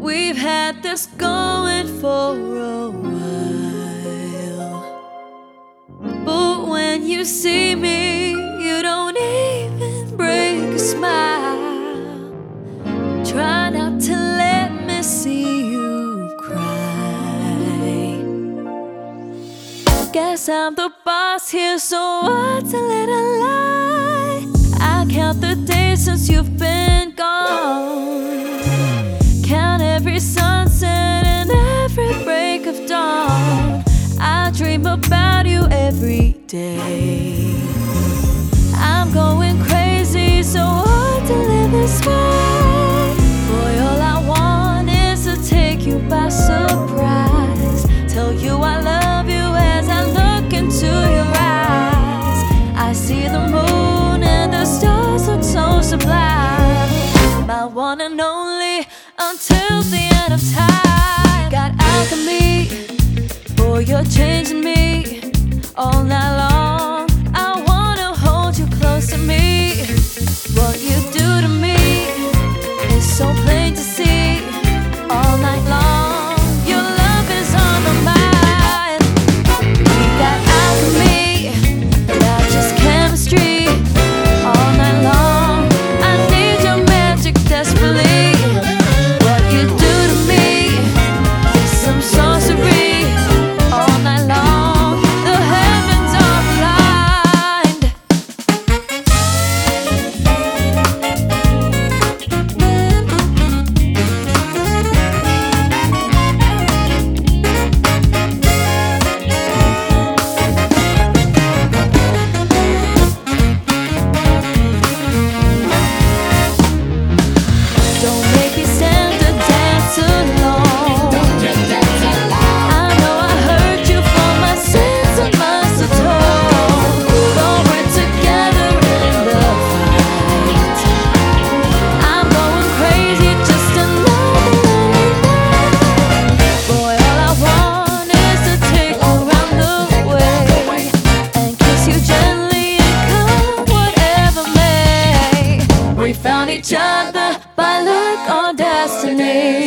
We've had this going for a while, but when you see me, you don't even break a smile. Try not to let me see you cry. Guess I'm the boss here, so what's a little lie? I count the days since you've been gone, count every sunset and every break of dawn. I dream about you every day. I'm going crazy, so hard to live this way. Boy, all I want is to take you by surprise, tell you I love you as I look into your eyes. I see the moon and the stars look so sublime, my one and only until the end of time. Got alchemy, boy, you're changing me all night long. I wanna hold you close to me. What you do to me is so plain to see all night long. Your love is on my mind. We got alchemy, not just chemistry. All night long, I need your magic desperately. What you do to me is some sorcery. All night long, the heavens are blind. Don't make me stand to dance alone. I know I hurt you for my sins and must atone. Put all we're together in the fight. I'm going crazy, just another lonely night. Boy, all I want is to take you around the way and kiss you gently and come whatever may. We found each other by luck or destiny.